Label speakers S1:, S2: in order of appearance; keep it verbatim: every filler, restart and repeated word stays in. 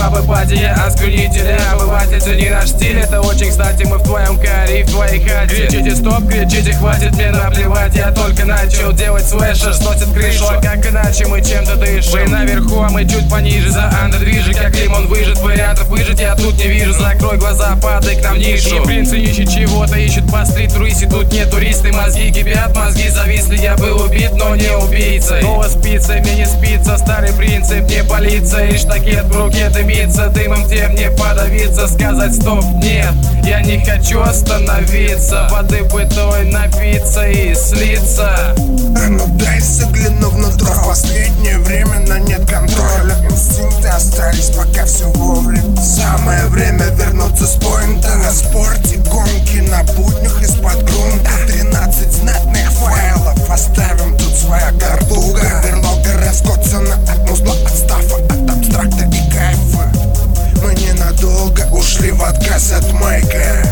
S1: папы, пати, осквернителя. Обыватель, это не наш стиль, это очень кстати. Мы в твоем каре и в твоей хате. Кричите стоп, кричите хватит, мне наплевать. Я только начал делать слэшер, сносит крышу. А как иначе мы чем-то дышим? Вы наверху, а мы чуть пониже. За андер-движи, как лимон выжит. Вариантов выжить я тут не вижу. Закрой глаза, падай к нам в нишу. И принцы ищет чего-то, ищет по стрит-туристе. Тут не туристы, мозги кипят, мозги зависли. Я был убит, но не убийцей. Снова спится, мне не спится. Старый принцип, не полиция. И штакет в руке дымится. Дымом тем не подавиться. Сказать стоп, нет, я не хочу остановиться. Воды бы той напиться и слиться.
S2: А ну дай загляну внутрь. В последнее время на нет контроля. Инстинкты остались пока все вовремя. Самое время вернуться с поинта. На спорте гонки, на буднях из-под грунта. Тринадцать знатных файлов, оставим тут своя картуга. Берлога раскоцана от музла, от стафа, от абстракта и кайфа. Мы ненадолго ушли в отказ от майка.